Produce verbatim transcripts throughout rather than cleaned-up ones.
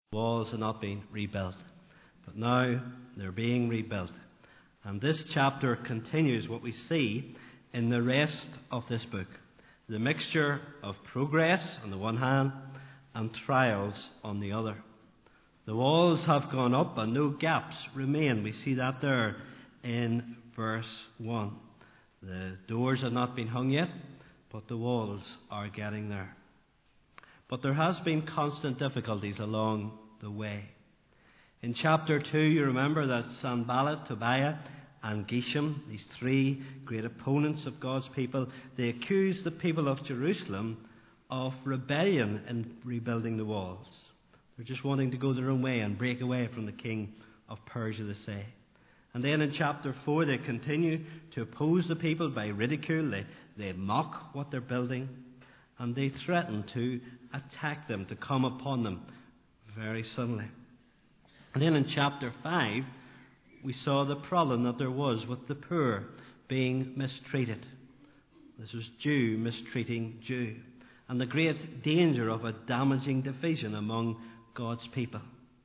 Walls had not been rebuilt, but now they're being rebuilt. And this chapter continues what we see in the rest of this book. The mixture of progress on the one hand and trials on the other. The walls have gone up and no gaps remain. We see that there in verse one. The doors have not been hung yet, but the walls are getting there. But there has been constant difficulties along the way. In chapter two, you remember that Sanballat, Tobiah, and Geshem, these three great opponents of God's people, they accused the people of Jerusalem of rebellion in rebuilding the walls. They're just wanting to go their own way and break away from the king of Persia, they say. And then in chapter four, they continue to oppose the people by ridicule. They, they mock what they're building. And they threaten to attack them, to come upon them very suddenly. And then in chapter five, we saw the problem that there was with the poor being mistreated. This was Jew mistreating Jew. And the great danger of a damaging division among God's people.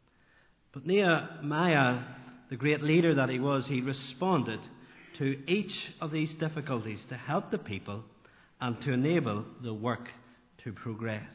But Nehemiah, the great leader that he was, he responded to each of these difficulties to help the people and to enable the work to progress.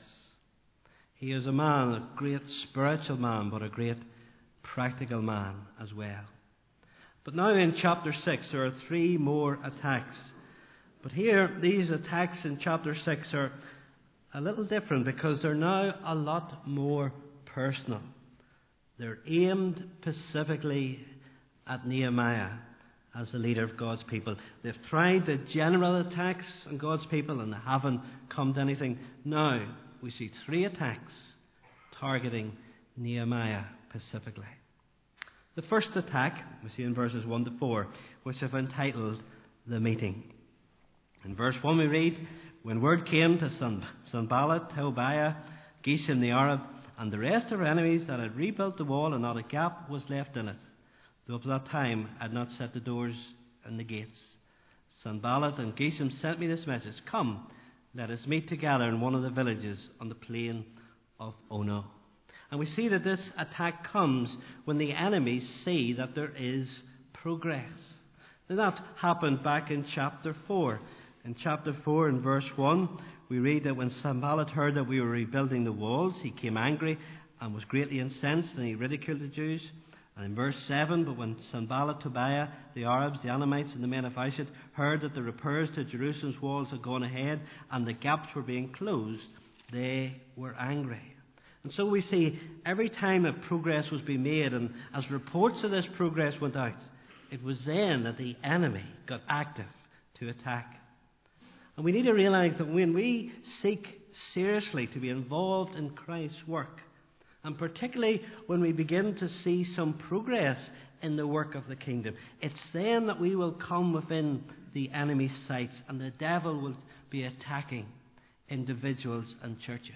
He is a man, a great spiritual man, but a great practical man as well. But now in chapter six, there are three more attacks. But here, these attacks in chapter six are a little different because they're now a lot more personal. They're aimed specifically at Nehemiah as the leader of God's people. They've tried the general attacks on God's people and they haven't come to anything. Now we see three attacks targeting Nehemiah specifically. The first attack we see in verses one to four, which I've entitled The Meeting. In verse one we read, when word came to Sanballat, Tobiah, Geshem the Arab, and the rest of our enemies that had rebuilt the wall and not a gap was left in it, though up to that time I had not set the doors and the gates. Sanballat and Geshem sent me this message, come, let us meet together in one of the villages on the plain of Ono. And we see that this attack comes when the enemies see that there is progress. Now that happened back in chapter four. In chapter four, in verse one, we read that when Sanballat heard that we were rebuilding the walls, he came angry and was greatly incensed, and he ridiculed the Jews. And in verse seven, but when Sanballat, Tobiah, the Arabs, the Ammonites, and the men of Aishit heard that the repairs to Jerusalem's walls had gone ahead and the gaps were being closed, they were angry. And so we see every time that progress was being made, and as reports of this progress went out, it was then that the enemy got active to attack. And we need to realize that when we seek seriously to be involved in Christ's work, and particularly when we begin to see some progress in the work of the kingdom, it's then that we will come within the enemy's sights and the devil will be attacking individuals and churches.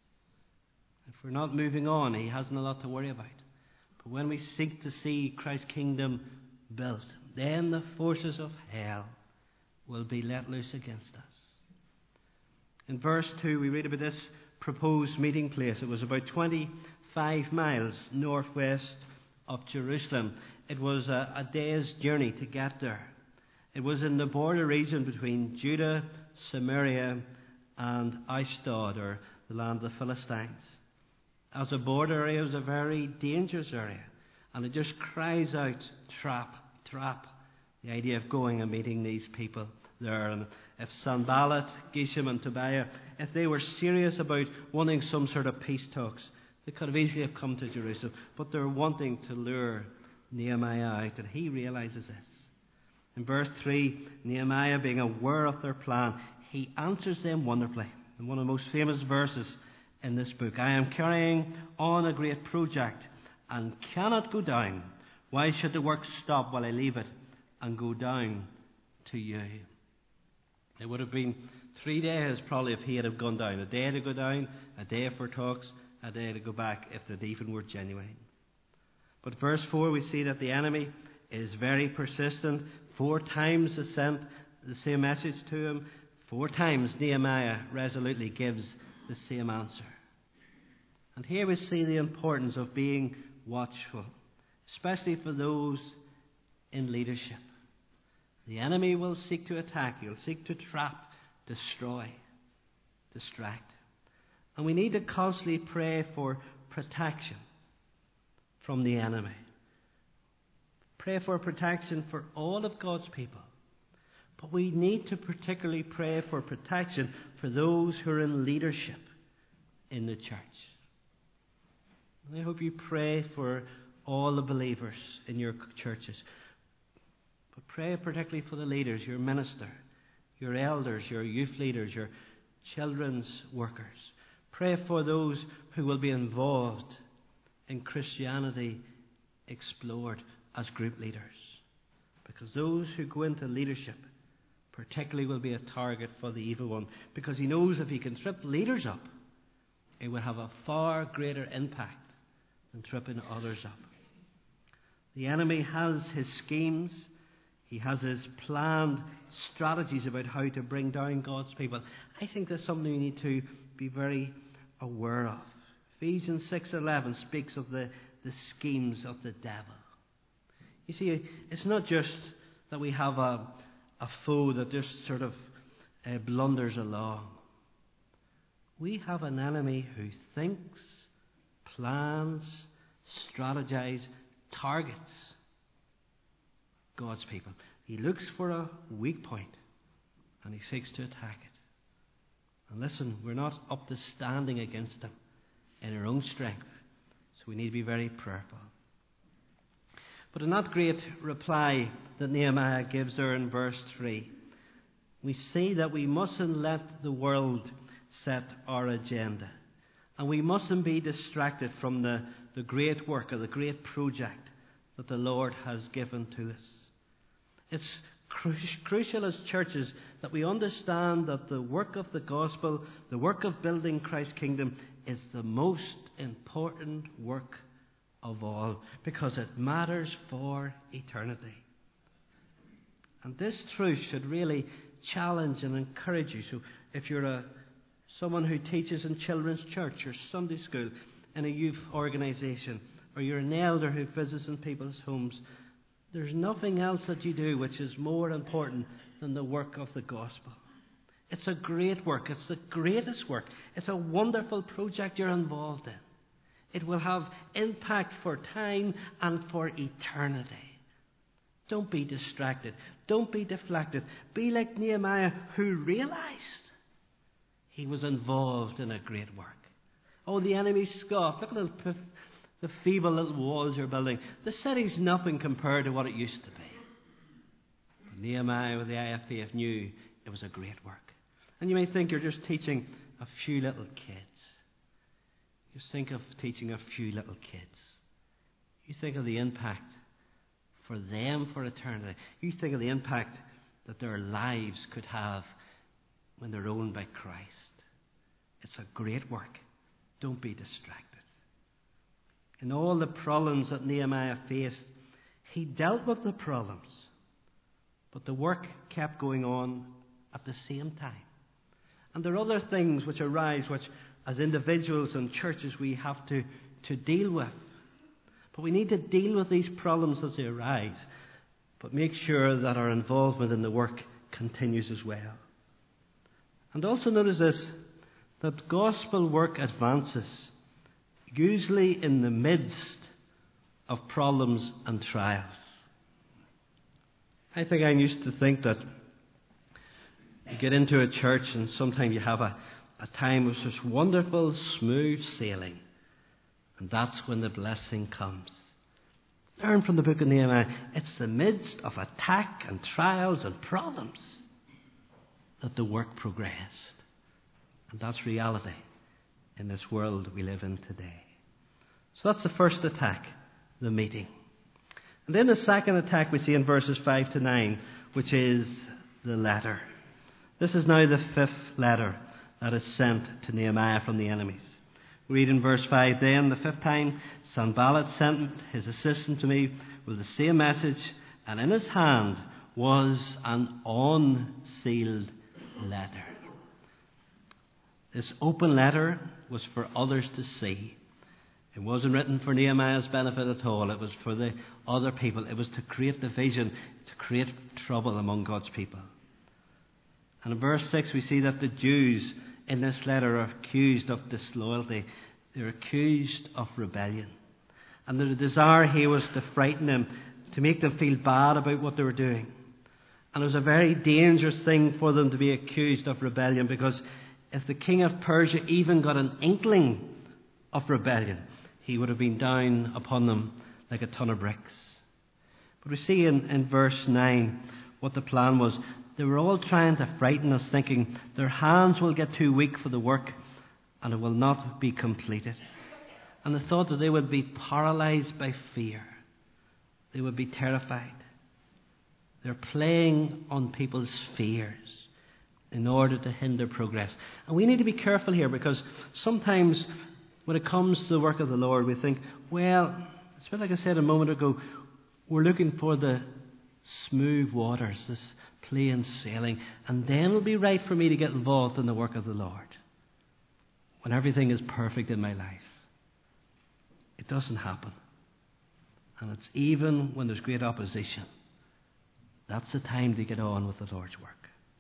If we're not moving on, he hasn't a lot to worry about. But when we seek to see Christ's kingdom built, then the forces of hell will be let loose against us. In verse two, we read about this proposed meeting place. It was about twenty-five miles northwest of Jerusalem. It was a, a day's journey to get there. It was in the border region between Judah, Samaria, and Ashdod, or the land of the Philistines. As a border area, it was a very dangerous area. And it just cries out, trap, trap. The idea of going and meeting these people there. And if Sanballat, Geshem and Tobiah, if they were serious about wanting some sort of peace talks, they could have easily have come to Jerusalem. But they're wanting to lure Nehemiah out, and he realizes this. In verse three, Nehemiah, being aware of their plan, he answers them wonderfully. In one of the most famous verses in this book, I am carrying on a great project and cannot go down. Why should the work stop while I leave it and go down to you? It would have been three days probably if he had have gone down. A day to go down, a day for talks, a day to go back if the even were genuine. But verse four, we see that the enemy is very persistent. Four times they sent the same message to him. Four times Nehemiah resolutely gives the same answer. And here we see the importance of being watchful, especially for those in leadership. The enemy will seek to attack. He'll seek to trap, destroy, distract. And we need to constantly pray for protection from the enemy. Pray for protection for all of God's people. But we need to particularly pray for protection for those who are in leadership in the church. And I hope you pray for all the believers in your churches. But pray particularly for the leaders, your minister, your elders, your youth leaders, your children's workers. Pray for those who will be involved in Christianity Explored as group leaders. Because those who go into leadership particularly will be a target for the evil one. Because he knows if he can trip leaders up, it will have a far greater impact than tripping others up. The enemy has his schemes. He has his planned strategies about how to bring down God's people. I think that's something we need to be very aware of. Ephesians six eleven speaks of the, the schemes of the devil. You see, it's not just that we have a, a foe that just sort of uh, blunders along. We have an enemy who thinks, plans, strategizes, targets God's people. He looks for a weak point and he seeks to attack it. And listen, we're not up to standing against him in our own strength, so we need to be very prayerful. But in that great reply that Nehemiah gives there in verse three, we see that we mustn't let the world set our agenda. And we mustn't be distracted from the, the great work or the great project that the Lord has given to us. It's cru- crucial as churches that we understand that the work of the gospel, the work of building Christ's kingdom, is the most important work of all, because it matters for eternity. And this truth should really challenge and encourage you. So if you're a someone who teaches in children's church or Sunday school, in a youth organisation, or you're an elder who visits in people's homes, there's nothing else that you do which is more important than the work of the gospel. It's a great work. It's the greatest work. It's a wonderful project you're involved in. It will have impact for time and for eternity. Don't be distracted. Don't be deflected. Be like Nehemiah, who realized he was involved in a great work. Oh, the enemy scoffed. Look at the, the feeble little walls you're building. The city's nothing compared to what it used to be. But Nehemiah with the I F A F knew it was a great work. And you may think you're just teaching a few little kids. Just think of teaching a few little kids. You think of the impact for them for eternity. You think of the impact that their lives could have when they're owned by Christ. It's a great work. Don't be distracted. In all the problems that Nehemiah faced, he dealt with the problems, but the work kept going on at the same time. And there are other things which arise which, as individuals and churches, we have to, to deal with. But we need to deal with these problems as they arise, but make sure that our involvement in the work continues as well. And also notice this, that gospel work advances, usually in the midst of problems and trials. I think I used to think that you get into a church and sometimes you have a, a time of such wonderful, smooth sailing. And that's when the blessing comes. Learn from the book of Nehemiah. It's the midst of attack and trials and problems that the work progressed. And that's reality in this world we live in today. So that's the first attack, the meeting. And then the second attack we see in verses five to nine, which is the letter. This is now the fifth letter that is sent to Nehemiah from the enemies. We read in verse five, then the fifth time Sanballat sent his assistant to me with the same message, and in his hand was an unsealed letter. This open letter was for others to see. It wasn't written for Nehemiah's benefit at all. It was for the other people. It was to create division, to create trouble among God's people. And in verse six we see that the Jews in this letter are accused of disloyalty. They're accused of rebellion. And the desire here was to frighten them, to make them feel bad about what they were doing. And it was a very dangerous thing for them to be accused of rebellion, because if the king of Persia even got an inkling of rebellion, he would have been down upon them like a ton of bricks. But we see in, in verse nine what the plan was. They were all trying to frighten us, thinking their hands will get too weak for the work and it will not be completed. And they thought that they would be paralyzed by fear. They would be terrified. They're playing on people's fears in order to hinder progress. And we need to be careful here, because sometimes when it comes to the work of the Lord, we think, well, it's a bit like I said a moment ago, we're looking for the smooth waters, this plain sailing, and then it'll be right for me to get involved in the work of the Lord when everything is perfect in my life. It doesn't happen. And it's even when there's great opposition. That's the time to get on with the Lord's work.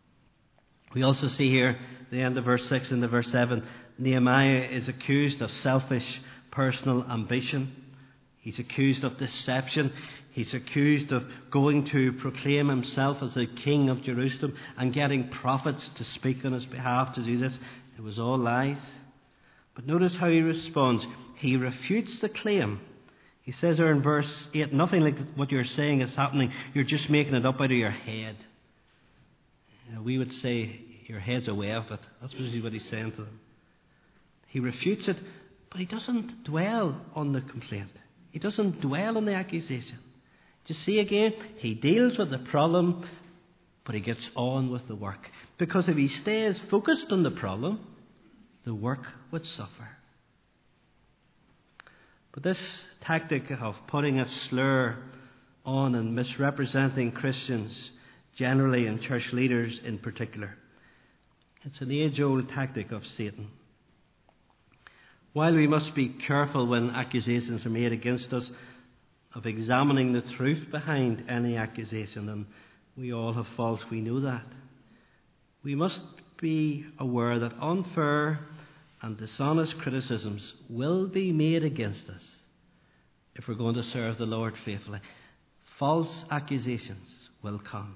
We also see here, at the end of verse six and the verse seven, Nehemiah is accused of selfish personal ambition. He's accused of deception. He's accused of going to proclaim himself as the king of Jerusalem and getting prophets to speak on his behalf to do this. It was all lies. But notice how he responds. He refutes the claim. He says there in verse eight, nothing like what you're saying is happening. You're just making it up out of your head. You know, we would say, your head's away of it. That's what he's saying to them. He refutes it, but he doesn't dwell on the complaint. He doesn't dwell on the accusation. Do you see again? He deals with the problem, but he gets on with the work. Because if he stays focused on the problem, the work would suffer. But this tactic of putting a slur on and misrepresenting Christians generally and church leaders in particular, it's an age-old tactic of Satan. While we must be careful when accusations are made against us of examining the truth behind any accusation, and we all have faults, we know that, we must be aware that unfair and dishonest criticisms will be made against us if we're going to serve the Lord faithfully. False accusations will come.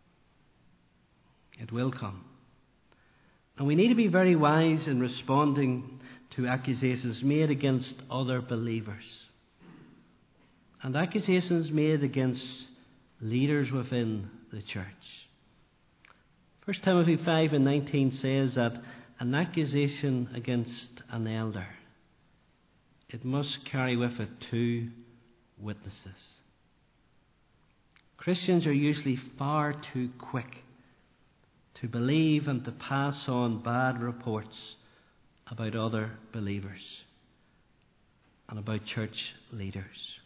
It will come. And we need to be very wise in responding to accusations made against other believers. And accusations made against leaders within the church. First Timothy five and nineteen says that an accusation against an elder, it must carry with it two witnesses. Christians are usually far too quick to believe and to pass on bad reports about other believers and about church leaders.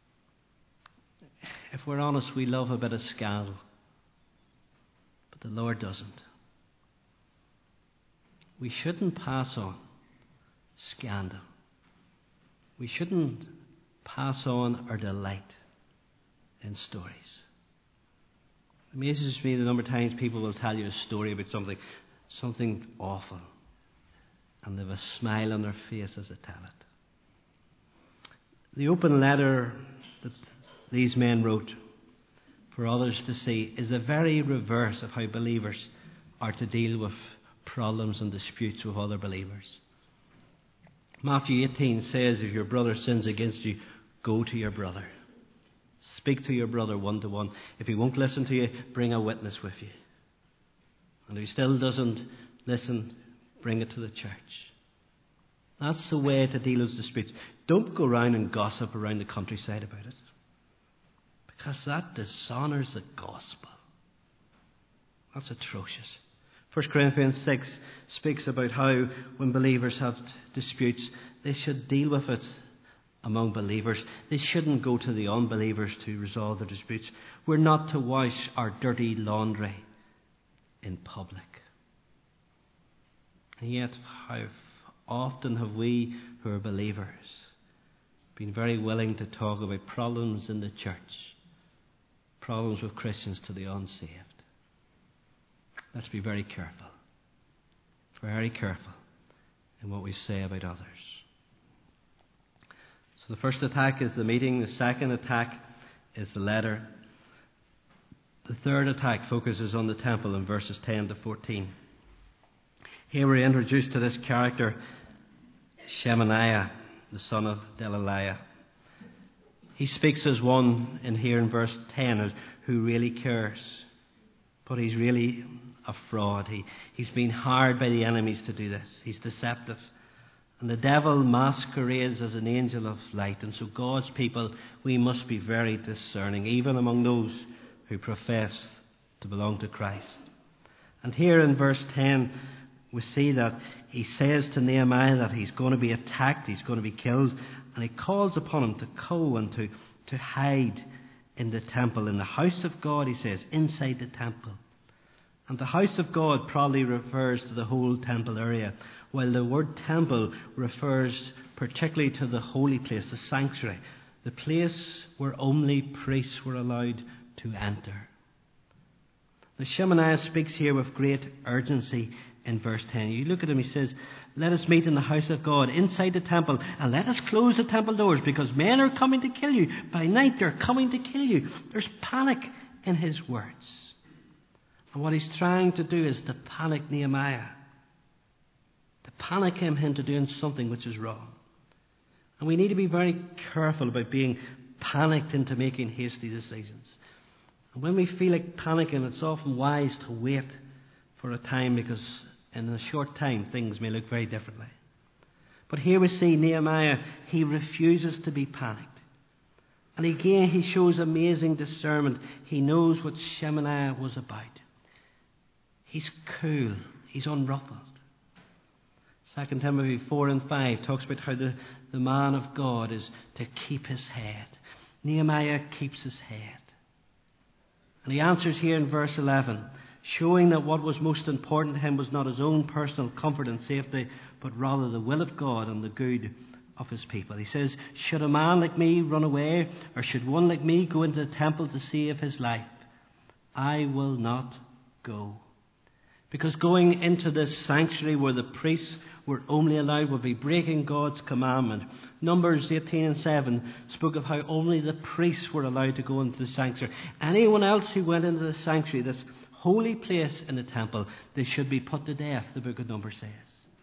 If we're honest, we love a bit of scandal, but the Lord doesn't. We shouldn't pass on scandal. We shouldn't pass on our delight in stories. It amazes me the number of times people will tell you a story about something, something awful, and they have a smile on their face as they tell it. The open letter that these men wrote for others to see is the very reverse of how believers are to deal with problems and disputes with other believers. Matthew eighteen says, if your brother sins against you, go to your brother. Speak to your brother one to one. If he won't listen to you, bring a witness with you. And if he still doesn't listen, bring it to the church. That's the way to deal with disputes. Don't go around and gossip around the countryside about it, because that dishonours the gospel. That's atrocious. First Corinthians six speaks about how when believers have disputes, they should deal with it among believers. They shouldn't go to the unbelievers to resolve their disputes. We're not to wash our dirty laundry in public. And yet, how often have we who are believers been very willing to talk about problems in the church, problems with Christians to the unsaved. Let's be very careful, very careful in what we say about others. So the first attack is the meeting. The second attack is the letter. The third attack focuses on the temple in verses ten to fourteen. Here we're introduced to this character, Shemaiah, the son of Delaiah. He speaks as one in here in verse ten who really cares, but he's really a fraud. He, he's been hired by the enemies to do this. He's deceptive. And the devil masquerades as an angel of light. And so God's people, we must be very discerning, even among those who profess to belong to Christ. And here in verse ten, we see that he says to Nehemiah that he's going to be attacked, he's going to be killed, and he calls upon him to go and to, to hide in the temple, in the house of God, he says, inside the temple. And the house of God probably refers to the whole temple area, while the word temple refers particularly to the holy place, the sanctuary, the place where only priests were allowed to enter. The Shemaiah speaks here with great urgency in verse ten. You look at him, he says, let us meet in the house of God, inside the temple, and let us close the temple doors, because men are coming to kill you. By night they're coming to kill you. There's panic in his words. And what he's trying to do is to panic Nehemiah. To panic him into doing something which is wrong. And we need to be very careful about being panicked into making hasty decisions. And when we feel like panicking, it's often wise to wait for a time, because in a short time things may look very differently. But here we see Nehemiah, he refuses to be panicked. And again he shows amazing discernment. He knows what Shemaiah was about. He's cool. He's unruffled. Second Timothy four and five talks about how the, the man of God is to keep his head. Nehemiah keeps his head. And he answers here in verse eleven, showing that what was most important to him was not his own personal comfort and safety, but rather the will of God and the good of his people. He says, should a man like me run away, or should one like me go into the temple to save his life? I will not go. Because going into this sanctuary where the priests were only allowed would be breaking God's commandment. Numbers eighteen and seven spoke of how only the priests were allowed to go into the sanctuary. Anyone else who went into the sanctuary, this holy place in the temple, they should be put to death, the book of Numbers says.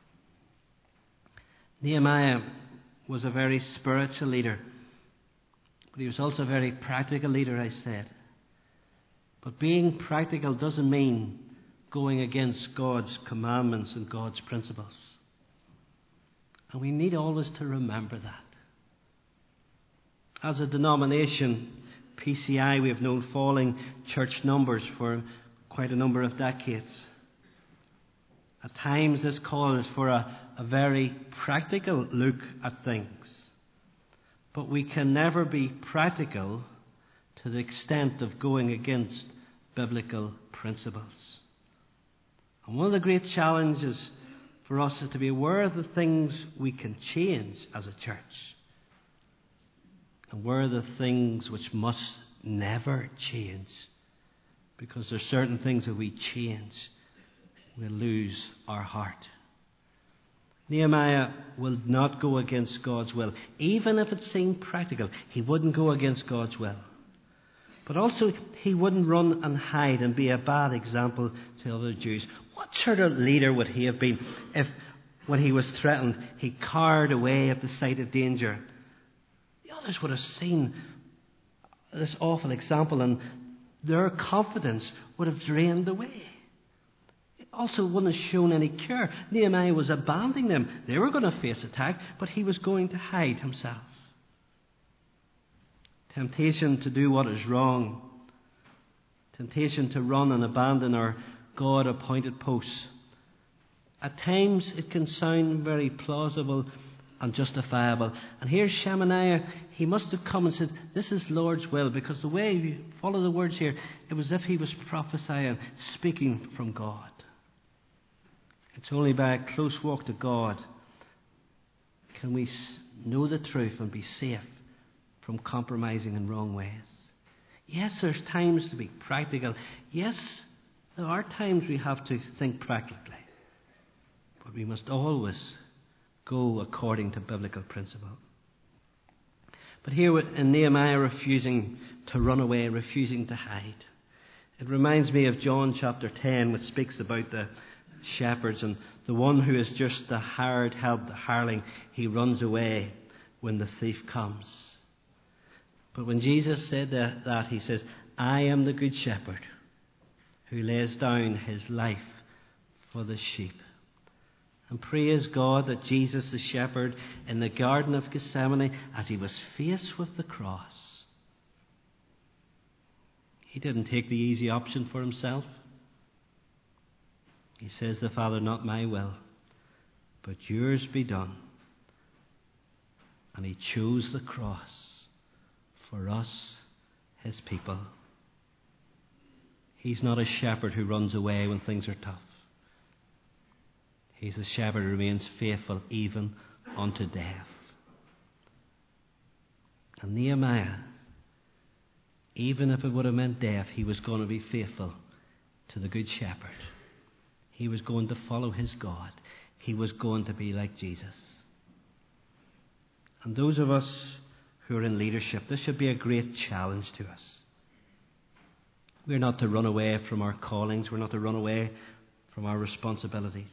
Nehemiah was a very spiritual leader, but he was also a very practical leader, I said. But being practical doesn't mean going against God's commandments and God's principles. And we need always to remember that. As a denomination, P C I, we have known falling church numbers for quite a number of decades. At times this calls for a, a very practical look at things. But we can never be practical to the extent of going against biblical principles. And one of the great challenges for us is to be aware of the things we can change as a church, and where are the things which must never change, because there are certain things that we change, we'll lose our heart. Nehemiah will not go against God's will. Even if it seemed practical, he wouldn't go against God's will. But also, he wouldn't run and hide and be a bad example to other Jews. What sort of leader would he have been if, when he was threatened, he cowered away at the sight of danger? The others would have seen this awful example, and their confidence would have drained away. It also wouldn't have shown any care. Nehemiah was abandoning them. They were going to face attack, but he was going to hide himself. Temptation to do what is wrong. Temptation to run and abandon our God-appointed posts. At times it can sound very plausible and justifiable. And here's Shemaiah. He must have come and said, this is Lord's will, because the way you follow the words here, it was as if he was prophesying, speaking from God. It's only by a close walk to God can we know the truth and be safe from compromising in wrong ways. Yes, there's times to be practical. Yes, there are times we have to think practically. But we must always go according to biblical principle. But here in Nehemiah refusing to run away, refusing to hide, it reminds me of John chapter ten, which speaks about the shepherds and the one who is just the hired help, the hireling. He runs away when the thief comes. But when Jesus said that, he says, I am the good shepherd who lays down his life for the sheep. And praise God that Jesus the shepherd in the Garden of Gethsemane, as he was faced with the cross, he didn't take the easy option for himself. He says, the Father, not my will, but yours be done. And he chose the cross for us, his people. He's not a shepherd who runs away when things are tough. He's a shepherd who remains faithful even unto death. And Nehemiah, even if it would have meant death, he was going to be faithful to the Good Shepherd. He was going to follow his God. He was going to be like Jesus. And those of us who are in leadership, this should be a great challenge to us. We're not to run away from our callings. We're not to run away from our responsibilities.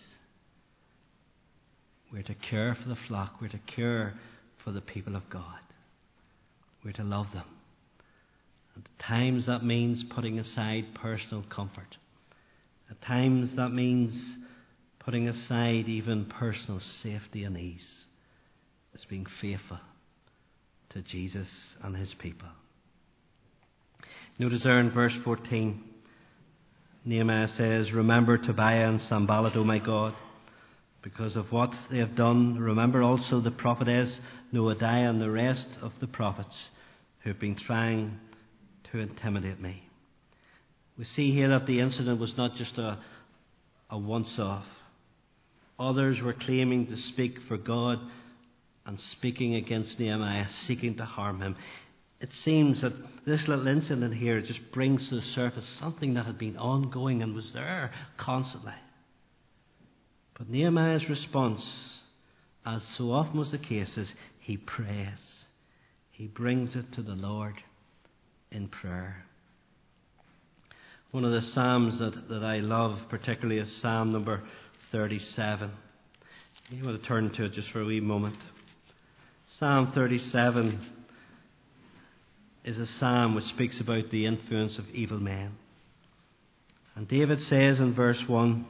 We're to care for the flock. We're to care for the people of God. We're to love them. And at times that means putting aside personal comfort. At times that means putting aside even personal safety and ease. It's being faithful to Jesus and his people. Notice there in verse fourteen, Nehemiah says, remember Tobiah and Sanballat, O my God, because of what they have done. Remember also the prophetess Noadiah and the rest of the prophets who have been trying to intimidate me. We see here that the incident was not just a, a once-off. Others were claiming to speak for God and speaking against Nehemiah, seeking to harm him. It seems that this little incident here just brings to the surface something that had been ongoing and was there constantly. But Nehemiah's response, as so often was the case, is he prays. He brings it to the Lord in prayer. One of the Psalms that, that I love particularly is Psalm number thirty-seven. You want to turn to it just for a wee moment. Psalm thirty-seven is a psalm which speaks about the influence of evil men. And David says in verse one,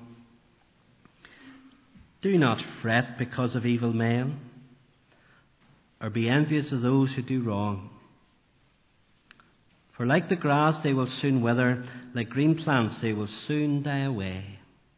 do not fret because of evil men, or be envious of those who do wrong. For like the grass they will soon wither, like green plants they will soon die away.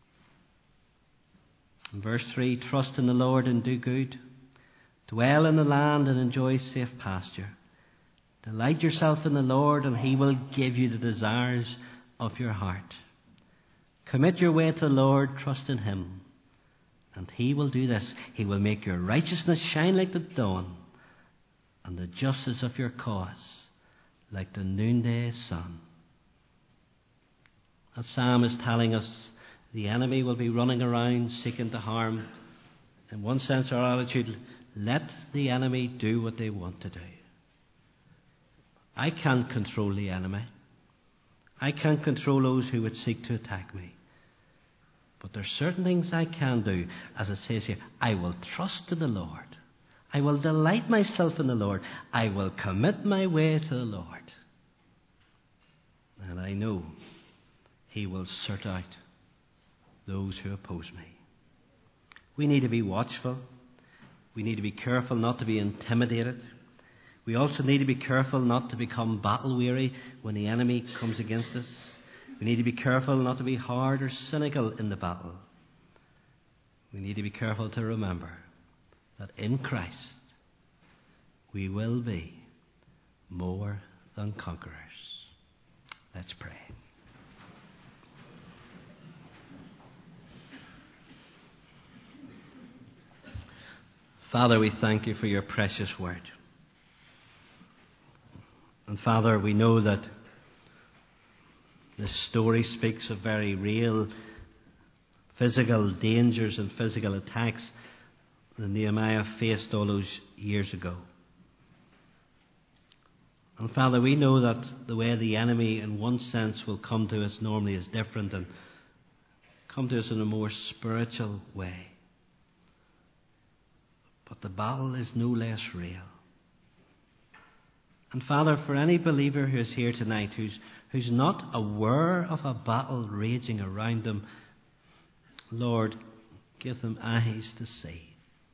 In verse three, trust in the Lord and do good. Dwell in the land and enjoy safe pasture. Delight yourself in the Lord, and he will give you the desires of your heart. Commit your way to the Lord, trust in him, and he will do this. He will make your righteousness shine like the dawn, and the justice of your cause like the noonday sun. That psalm is telling us the enemy will be running around seeking to harm. In one sense, our attitude, let the enemy do what they want to do. I can't control the enemy. I can't control those who would seek to attack me. But there are certain things I can do. As it says here, I will trust in the Lord. I will delight myself in the Lord. I will commit my way to the Lord. And I know he will sort out those who oppose me. We need to be watchful. We need to be careful not to be intimidated. We also need to be careful not to become battle weary when the enemy comes against us. We need to be careful not to be hard or cynical in the battle. We need to be careful to remember that in Christ we will be more than conquerors. Let's pray. Father, we thank you for your precious word. And Father, we know that this story speaks of very real physical dangers and physical attacks that Nehemiah faced all those years ago. And Father, we know that the way the enemy in one sense will come to us normally is different and come to us in a more spiritual way. But the battle is no less real. And Father, for any believer who is here tonight who's, who's not aware of a battle raging around them, Lord, give them eyes to see.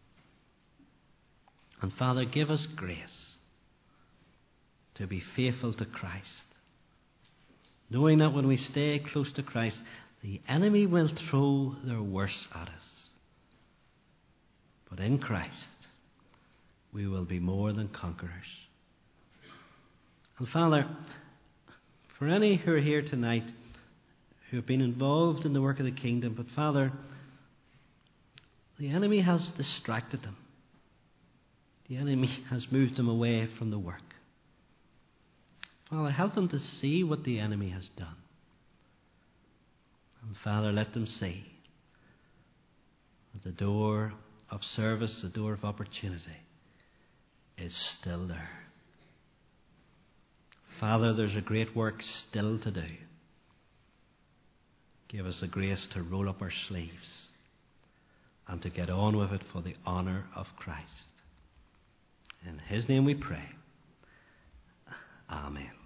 And Father, give us grace to be faithful to Christ, knowing that when we stay close to Christ, the enemy will throw their worst at us. But in Christ, we will be more than conquerors. And Father, for any who are here tonight who have been involved in the work of the kingdom, but Father, the enemy has distracted them. The enemy has moved them away from the work. Father, help them to see what the enemy has done. And Father, let them see that the door of service, the door of opportunity, is still there. Father, there's a great work still to do. Give us the grace to roll up our sleeves and to get on with it for the honour of Christ. In His name we pray. Amen.